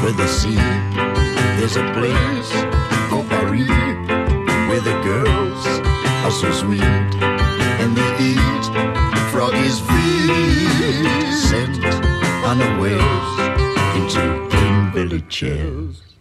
over the sea. There's a place called Paris where the girls are so sweet, and they eat froggies' feet, sent unawares into plain village chairs.